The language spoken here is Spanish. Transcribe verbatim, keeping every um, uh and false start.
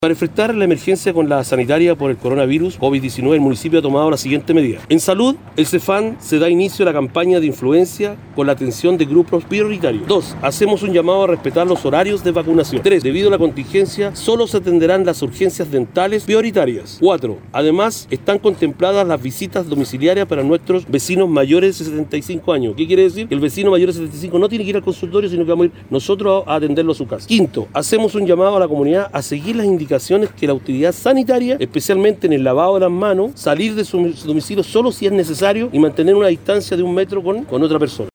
Para enfrentar la emergencia con la sanitaria por el coronavirus COVID diecinueve, el municipio ha tomado la siguiente medida. En salud, el CEFAM se da inicio a la campaña de influencia con la atención de grupos prioritarios. dos. Hacemos un llamado a respetar los horarios de vacunación. tres. Debido a la contingencia, solo se atenderán las urgencias dentales prioritarias. cuatro. Además, están contempladas las visitas domiciliarias para nuestros vecinos mayores de setenta y cinco años. ¿Qué quiere decir? Que el vecino mayor de setenta y cinco no tiene que ir al consultorio, sino que vamos a ir nosotros a atenderlo a su casa. Quinto. Hacemos un llamado a la comunidad a seguir las indicaciones que la autoridad sanitaria, especialmente en el lavado de las manos, salir de su domicilio solo si es necesario y mantener una distancia de un metro con, con otra persona.